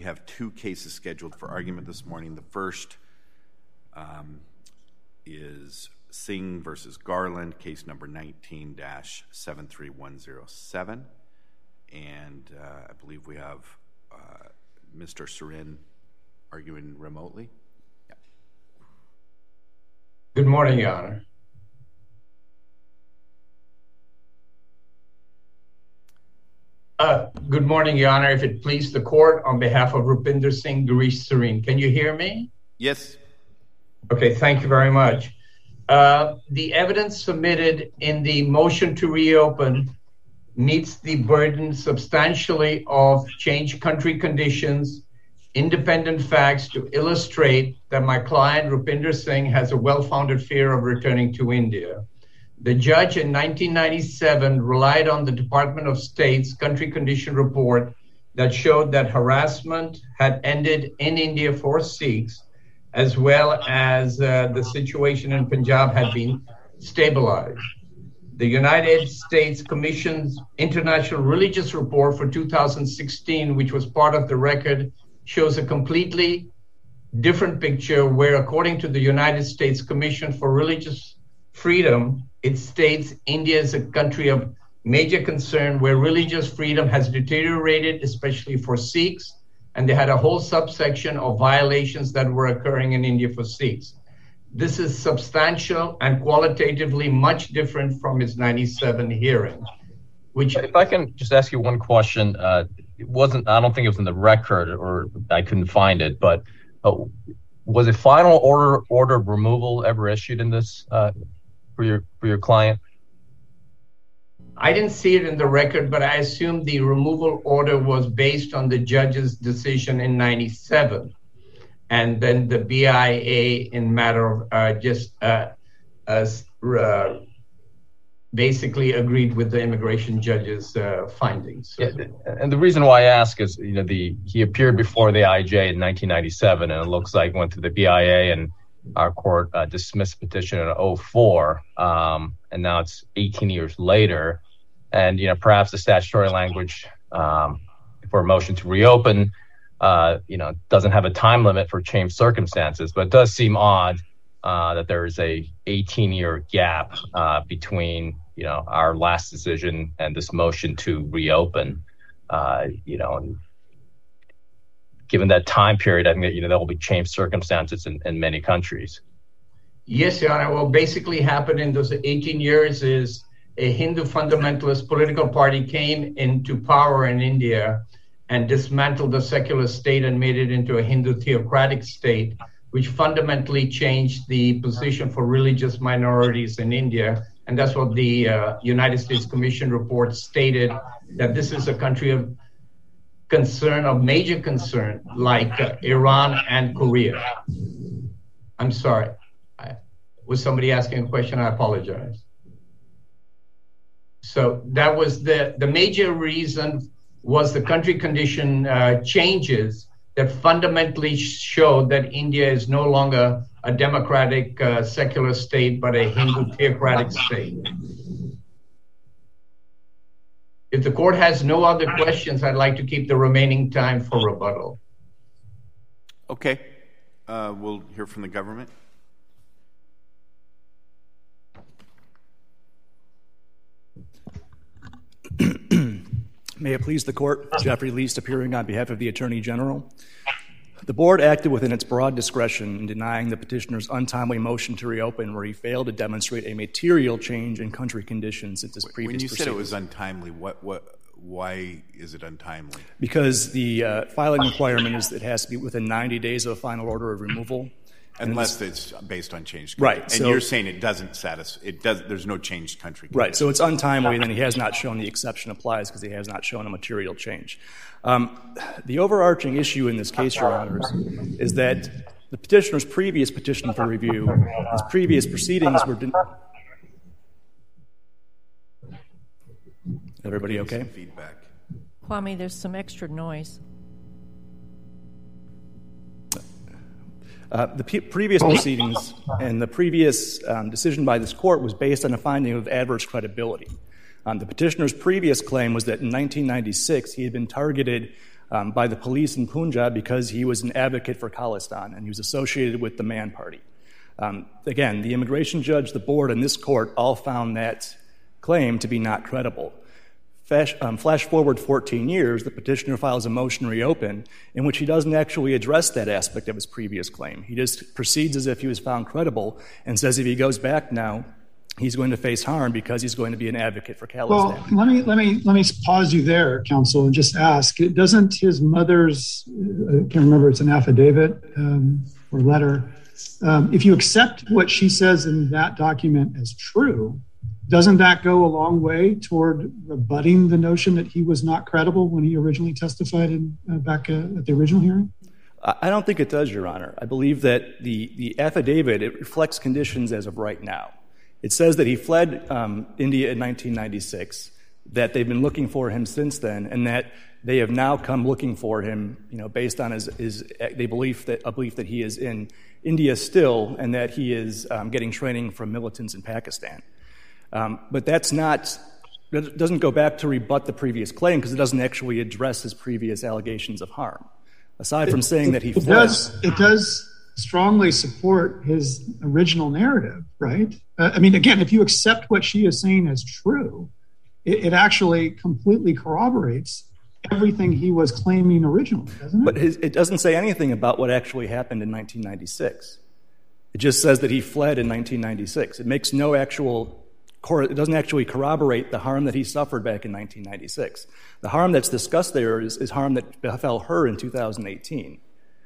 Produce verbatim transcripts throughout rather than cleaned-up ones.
have two cases scheduled for argument this morning. The first um, is Singh versus Garland, case number nineteen dash seven three one zero seven. And uh, I believe we have uh, Mister Surin arguing remotely. Yeah. Good morning, Your Honor. Uh, good morning, Your Honor. If it please the court, on behalf of Rupinder Singh, Girish Surin, can you hear me? Yes. Okay, thank you very much. Uh, the evidence submitted in the motion to reopen meets the burden substantially of changed country conditions, independent facts to illustrate that my client, Rupinder Singh, has a well-founded fear of returning to India. The judge in nineteen ninety-seven relied on the Department of State's country condition report that showed that harassment had ended in India for Sikhs, as well as uh, the situation in Punjab had been stabilized. The United States Commission's International Religious Report for two thousand sixteen, which was part of the record, shows a completely different picture where, according to the United States Commission for Religious Freedom, it states India is a country of major concern where religious freedom has deteriorated, especially for Sikhs, and they had a whole subsection of violations that were occurring in India for Sikhs. This is substantial and qualitatively much different from his ninety-seven hearing. Which, if I can just ask you one question, uh, it wasn't. I don't think it was in the record, or I couldn't find it. But uh, was a final order order of removal ever issued in this uh, for your for your client? I didn't see it in the record, but I assume the removal order was based on the judge's decision in ninety-seven. And then the B I A, in matter of uh, just uh, uh, uh, basically agreed with the immigration judge's uh, findings. Yeah, and the reason why I ask is, you know, the he appeared before the I J in nineteen ninety-seven, and it looks like went to the B I A, and our court uh, dismissed the petition in oh four, um, and now it's eighteen years later. And, you know, perhaps the statutory language um, for a motion to reopen, uh, you know, doesn't have a time limit for changed circumstances, but it does seem odd uh, that there is a eighteen year gap uh, between, you know, our last decision and this motion to reopen. Uh, you know, and given that time period, I think that, you know, there will be changed circumstances in, in many countries. Yes, Your Honor. What basically happened in those eighteen years is a Hindu fundamentalist political party came into power in India and dismantled the secular state and made it into a Hindu theocratic state, which fundamentally changed the position for religious minorities in India. And that's what the uh, United States Commission report stated, that this is a country of concern, of major concern, like uh, Iran and Korea. I'm sorry. I, was somebody asking a question? I apologize. So that was the, the major reason was the country condition uh, changes that fundamentally showed that India is no longer a democratic uh, secular state, but a Hindu theocratic state. If the court has no other questions, I'd like to keep the remaining time for rebuttal. Okay. Uh, we'll hear from the government. May it please the court, Jeffrey Least appearing on behalf of the Attorney General. The board acted within its broad discretion in denying the petitioner's untimely motion to reopen, where he failed to demonstrate a material change in country conditions since his previous When you proceedings. said it was untimely, what, what, why is it untimely? Because the uh, filing requirement is that it has to be within ninety days of a final order of removal. Unless it's based on changed country. Right. And so, you're saying it doesn't satisfy, it does, there's no changed country. Right. So it's untimely, and then he has not shown the exception applies because he has not shown a material change. Um, the overarching issue in this case, Your Honors, is that the petitioner's previous petition for review, his previous proceedings were... Den- Everybody okay? Feedback. Kwame, there's some extra noise. Uh, the p- previous proceedings and the previous um, decision by this court was based on a finding of adverse credibility. Um, the petitioner's previous claim was that in nineteen ninety-six he had been targeted um, by the police in Punjab because he was an advocate for Khalistan and he was associated with the Man Party. Um, again, the immigration judge, the board, and this court all found that claim to be not credible. Flash, um, flash forward fourteen years, the petitioner files a motion to reopen in which he doesn't actually address that aspect of his previous claim. He just proceeds as if he was found credible and says if he goes back now, he's going to face harm because he's going to be an advocate for Khalistan. Well, let me let me let me pause you there, counsel, and just ask: doesn't his mother's, I can't remember, it's an affidavit um, or letter. Um, if you accept what she says in that document as true, doesn't that go a long way toward rebutting the notion that he was not credible when he originally testified in, uh, back uh, at the original hearing? I don't think it does, Your Honor. I believe that the, the affidavit, it reflects conditions as of right now. It says that he fled um, India in nineteen ninety-six, that they've been looking for him since then, and that they have now come looking for him, you know, based on his, his they believe that a belief that he is in India still, and that he is um, getting training from militants in Pakistan. Um, but that's not, it doesn't go back to rebut the previous claim because it doesn't actually address his previous allegations of harm. Aside from it, saying it, that he it fled. Does, it does strongly support his original narrative, right? Uh, I mean, again, if you accept what she is saying as true, it, it actually completely corroborates everything he was claiming originally, doesn't it? But his, it doesn't say anything about what actually happened in nineteen ninety-six. It just says that he fled in nineteen ninety-six. It makes no actual... It doesn't actually corroborate the harm that he suffered back in nineteen ninety-six. The harm that's discussed there is, is harm that befell her in two thousand eighteen.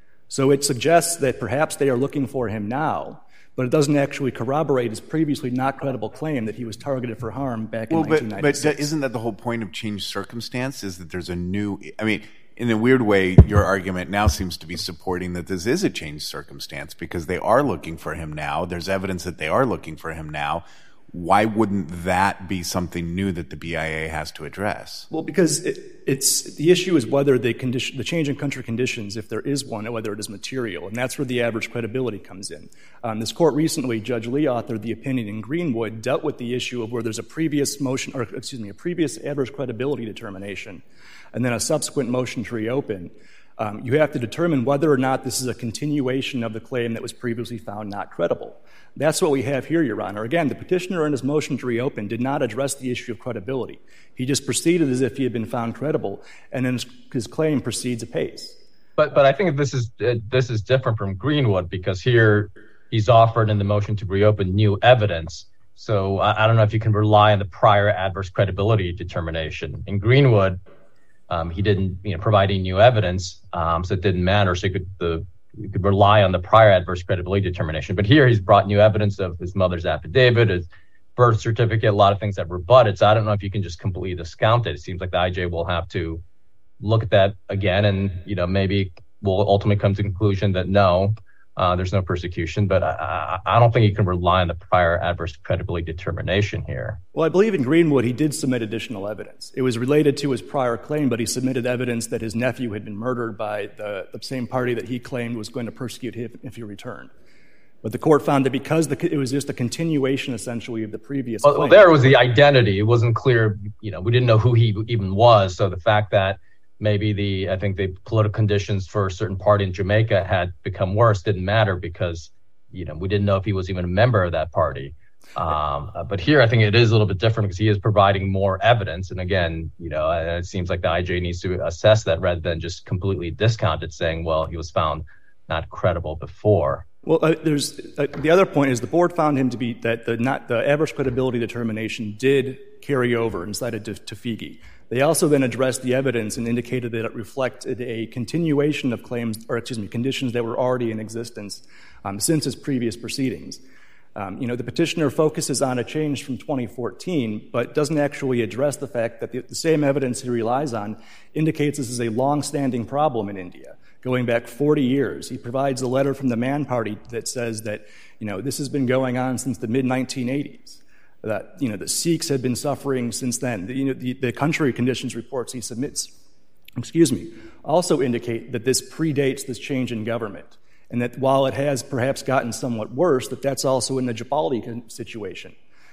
So it suggests that perhaps they are looking for him now, but it doesn't actually corroborate his previously not credible claim that he was targeted for harm back well, in nineteen ninety-six. But, but isn't that the whole point of changed circumstance, is that there's a new... I mean, in a weird way, your argument now seems to be supporting that this is a changed circumstance because they are looking for him now. There's evidence that they are looking for him now. Why wouldn't that be something new that the B I A has to address? Well, because it, it's the issue is whether the condition, the change in country conditions, if there is one, or whether it is material, and that's where the average credibility comes in. Um, this court recently, Judge Lee authored the opinion in Greenwood, dealt with the issue of where there's a previous motion, or excuse me, a previous average credibility determination, and then a subsequent motion to reopen. Um, you have to determine whether or not this is a continuation of the claim that was previously found not credible. That's what we have here, Your Honor. Again, the petitioner in his motion to reopen did not address the issue of credibility. He just proceeded as if he had been found credible, and then his, his claim proceeds apace. But but I think this is uh, this is different from Greenwood because here he's offered in the motion to reopen new evidence. So I, I don't know if you can rely on the prior adverse credibility determination. In Greenwood, um, he didn't you know provide any new evidence, um, so it didn't matter. So you could the you could rely on the prior adverse credibility determination. But here he's brought new evidence of his mother's affidavit, his birth certificate, a lot of things that rebut it. So I don't know if you can just completely discount it. It seems like the I J will have to look at that again and, you know, maybe we'll ultimately come to the conclusion that no, uh, there's no persecution. But I, I don't think you can rely on the prior adverse credibility determination here. Well, I believe in Greenwood he did submit additional evidence. It was related to his prior claim, but he submitted evidence that his nephew had been murdered by the, the same party that he claimed was going to persecute him if he returned. But the court found that because the, it was just a continuation, essentially, of the previous well, claim. Well, there was the identity. It wasn't clear, you know, we didn't know who he even was. So the fact that maybe the, I think the political conditions for a certain party in Jamaica had become worse didn't matter because, you know, we didn't know if he was even a member of that party. Um, uh, but here, I think it is a little bit different because he is providing more evidence. And again, you know, it seems like the I J needs to assess that rather than just completely discount it, saying, well, he was found not credible before. Well, uh, there's uh, the other point is the board found him to be that the not the average credibility determination did carry over and cited to, to Figi. They also then addressed the evidence and indicated that it reflected a continuation of claims, or excuse me, conditions that were already in existence um, since his previous proceedings. Um, you know, the petitioner focuses on a change from twenty fourteen, but doesn't actually address the fact that the, the same evidence he relies on indicates this is a long-standing problem in India, going back forty years. He provides a letter from the Man Party that says that, you know, this has been going on since the mid nineteen eighties. That, you know, the Sikhs had been suffering since then. The, you know, the, the country conditions reports he submits, excuse me, also indicate that this predates this change in government, and that while it has perhaps gotten somewhat worse, that that's also in the Jabali situation.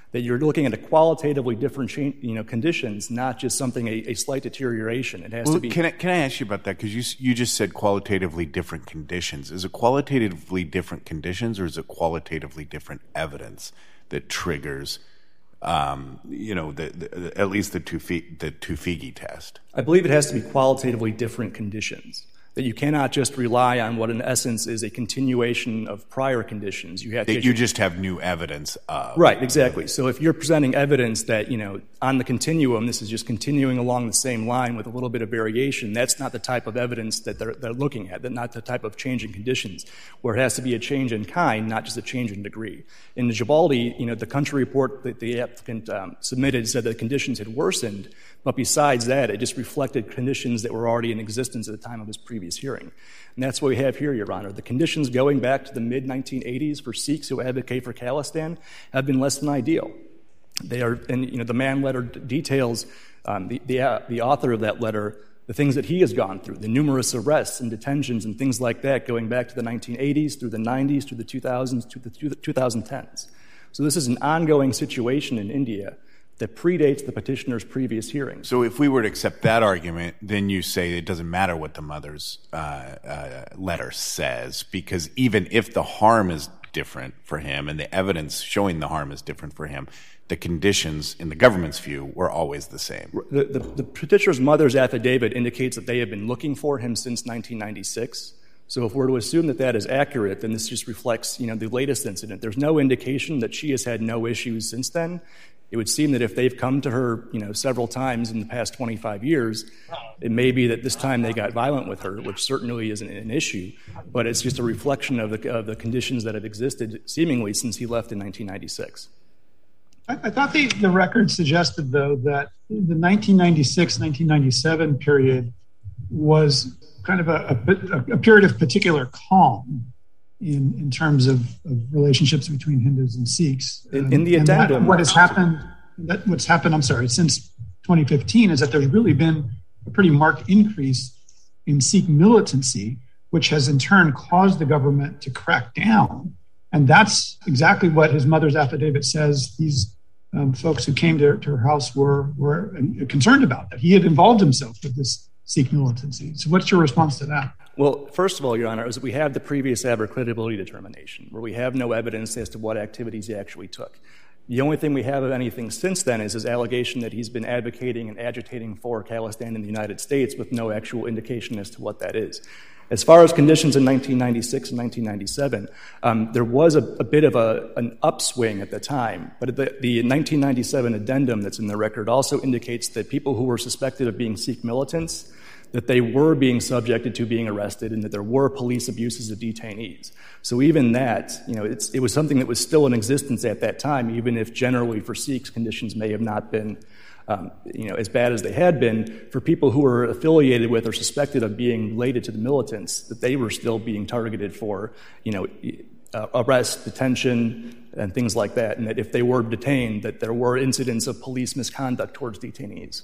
that you're looking at a qualitatively different change, you know, conditions, not just something, a, a slight deterioration. It has well, to be. Can I, can I ask you about that? Because you, you just said qualitatively different conditions. Is it qualitatively different conditions, or is it qualitatively different evidence that triggers, um, you know, the, the, at least the Tufekci, the Tufekci test? I believe it has to be qualitatively different conditions. That you cannot just rely on what in essence is a continuation of prior conditions. You have that to, you just have new evidence of. Right, exactly. So if you're presenting evidence that, you know, on the continuum, this is just continuing along the same line with a little bit of variation, that's not the type of evidence that they're, they're looking at. That's not the type of change in conditions, where it has to be a change in kind, not just a change in degree. In the Gibaldi, you know, the country report that the applicant um, submitted said that conditions had worsened, but besides that, it just reflected conditions that were already in existence at the time of his previous hearing. And that's what we have here, Your Honor. The conditions going back to the mid nineteen eighties for Sikhs who advocate for Khalistan have been less than ideal. They are, and you know, the Mann letter details um, the the, uh, the author of that letter, the things that he has gone through, the numerous arrests and detentions and things like that, going back to the nineteen eighties, through the nineties, through the two thousands, to the twenty tens. So this is an ongoing situation in India that predates the petitioner's previous hearings. So if we were to accept that argument, then you say it doesn't matter what the mother's uh, uh, letter says, because even if the harm is different for him and the evidence showing the harm is different for him, the conditions, in the government's view, were always the same. The, the, the petitioner's mother's affidavit indicates that they have been looking for him since nineteen ninety-six. So if we're to assume that that is accurate, then this just reflects, you know, the latest incident. There's no indication that she has had no issues since then. It would seem that if they've come to her, you know, several times in the past twenty-five years, it may be that this time they got violent with her, which certainly isn't an issue, but it's just a reflection of the, of the conditions that have existed seemingly since he left in nineteen ninety-six. I, I thought the, the record suggested, though, that the nineteen ninety-six nineteen ninety-seven period was kind of a, a, a period of particular calm in, in terms of, of relationships between Hindus and Sikhs. In, in the and addendum. That, what has happened, that what's happened, I'm sorry, since twenty fifteen is that there's really been a pretty marked increase in Sikh militancy, which has in turn caused the government to crack down. And that's exactly what his mother's affidavit says these um, folks who came to, to her house were, were concerned about, that he had involved himself with this Sikh militancy. So what's your response to that? Well, first of all, Your Honor, is that we have the previous adverse credibility determination, where we have no evidence as to what activities he actually took. The only thing we have of anything since then is his allegation that he's been advocating and agitating for Khalistan in the United States with no actual indication as to what that is. As far as conditions in nineteen ninety-six and nineteen ninety-seven, um, there was a, a bit of a, an upswing at the time, but the, the nineteen ninety-seven addendum that's in the record also indicates that people who were suspected of being Sikh militants, that they were being subjected to being arrested and that there were police abuses of detainees. So even that, you know, it's, it was something that was still in existence at that time, even if generally for Sikhs conditions may have not been Um, you know, as bad as they had been. For people who were affiliated with or suspected of being related to the militants, that they were still being targeted for, you know, uh, arrest, detention, and things like that, and that if they were detained, that there were incidents of police misconduct towards detainees.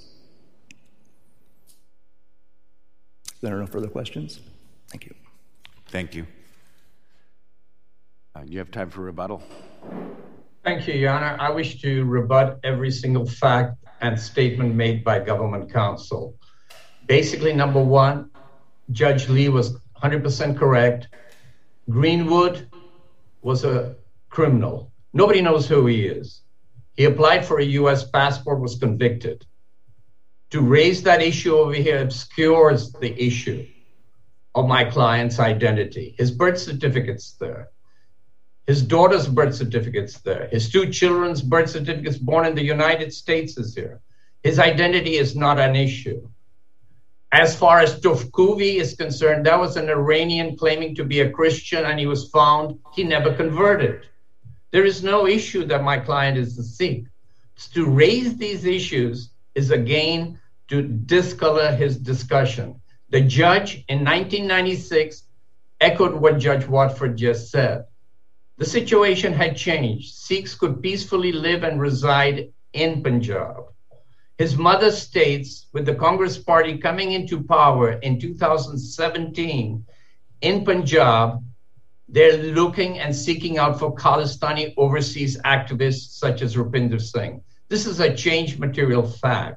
There are no further questions. Thank you. Thank you. Uh, you have time for rebuttal. Thank you, Your Honor. I wish to rebut every single fact and statement made by government counsel. Basically, number one, Judge Lee was one hundred percent correct. Greenwood was a criminal. Nobody knows who he is. He applied for a U S passport, was convicted. To raise that issue over here obscures the issue of my client's identity. His birth certificate's there. His daughter's birth certificate's there. His two children's birth certificates born in the United States is here. His identity is not an issue. As far as Tufekci is concerned, that was an Iranian claiming to be a Christian, and he was found, he never converted. There is no issue that my client is a Sikh. To raise these issues is again to discolor his discussion. The judge in nineteen ninety-six echoed what Judge Watford just said. The situation had changed. Sikhs could peacefully live and reside in Punjab. His mother states, with the Congress Party coming into power in two thousand seventeen in Punjab, they're looking and seeking out for Khalistani overseas activists such as Rupinder Singh. This is a change material fact.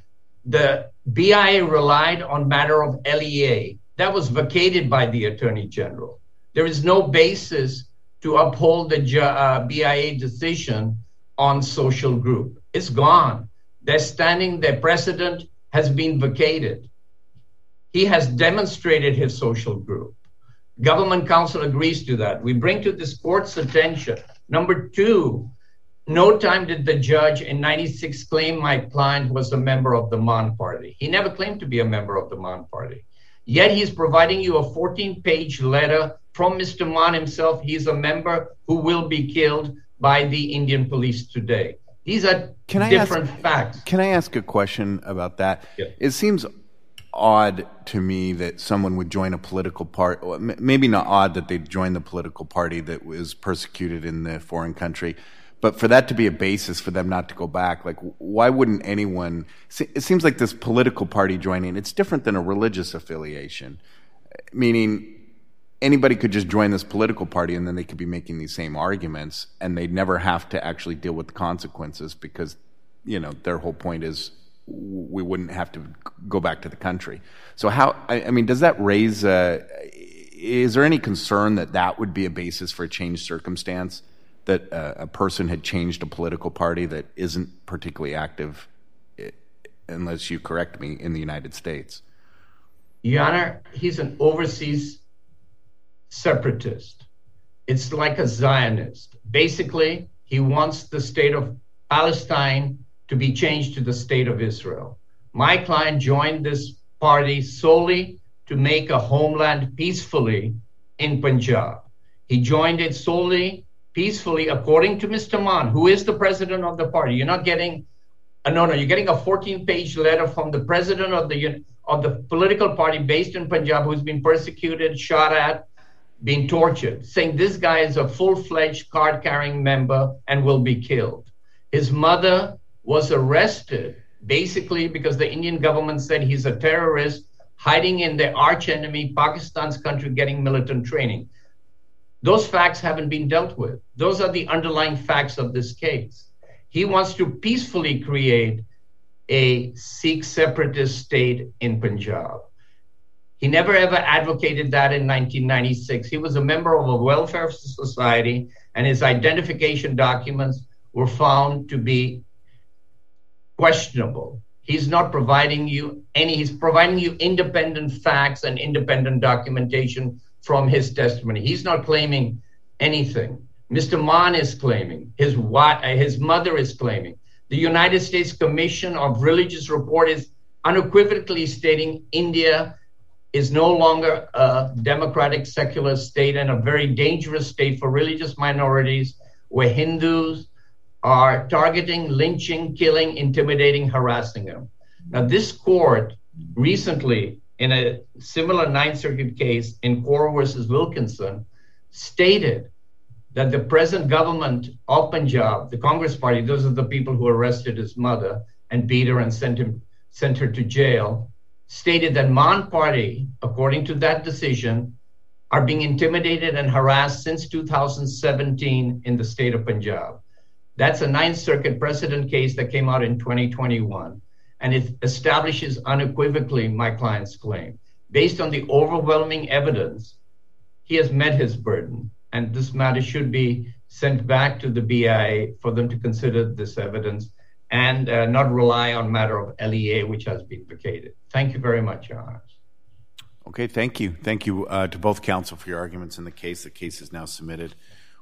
The B I A relied on matter of L E A. That was vacated by the Attorney General. There is no basis to uphold the uh, B I A decision on social group. It's gone. Their standing, their precedent has been vacated. He has demonstrated his social group. Government counsel agrees to that. We bring to this court's attention. Number two, no time did the judge in ninety-six claim my client was a member of the Maan Party. He never claimed to be a member of the Maan Party. Yet he's providing you a fourteen-page letter from Mister Maan himself. He's a member who will be killed by the Indian police today. These are can different I ask, facts. Can I ask a question about that? Yeah. It seems odd to me that someone would join a political party, maybe not odd that they'd join the political party that was persecuted in the foreign country, but for that to be a basis for them not to go back, like why wouldn't anyone, it seems like this political party joining, it's different than a religious affiliation, meaning anybody could just join this political party and then they could be making these same arguments and they'd never have to actually deal with the consequences because, you know, their whole point is we wouldn't have to go back to the country. So how, I, I mean, does that raise, uh, is there any concern that that would be a basis for a changed circumstance, that uh, a person had changed a political party that isn't particularly active, unless you correct me, in the United States? Your Honor, he's an overseas separatist. It's like a Zionist. Basically, he wants the state of Palestine to be changed to the state of Israel. My client joined this party solely to make a homeland peacefully in Punjab. He joined it solely peacefully, according to Mister Maan, who is the president of the party. You're not getting, uh, no, no, you're getting a fourteen-page letter from the president of the of the political party based in Punjab who's been persecuted, shot at, being tortured, saying this guy is a full-fledged card-carrying member and will be killed. His mother was arrested basically because the Indian government said he's a terrorist hiding in their arch-enemy, Pakistan's country, getting militant training. Those facts haven't been dealt with. Those are the underlying facts of this case. He wants to peacefully create a Sikh separatist state in Punjab. He never ever advocated that in nineteen ninety-six. He was a member of a welfare society, and his identification documents were found to be questionable. He's not providing you any, he's providing you independent facts and independent documentation from his testimony. He's not claiming anything. Mister Maan is claiming, his, his mother is claiming. The United States Commission of Religious Report is unequivocally stating India is no longer a democratic secular state and a very dangerous state for religious minorities where Hindus are targeting, lynching, killing, intimidating, harassing them. Now, this court recently, in a similar Ninth Circuit case in Kaur versus Wilkinson, stated that the present government of Punjab, the Congress Party, those are the people who arrested his mother and beat her and sent him, sent her to jail, stated that Maan Party, according to that decision, are being intimidated and harassed since two thousand seventeen in the state of Punjab. That's a Ninth Circuit precedent case that came out in twenty twenty-one, and it establishes unequivocally my client's claim. Based on the overwhelming evidence, he has met his burden, and this matter should be sent back to the B I A for them to consider this evidence and uh, not rely on matter of L E A, which has been vacated. Thank you very much, Your Honor. Okay, thank you. Thank you uh, to both counsel for your arguments in the case. The case is now submitted.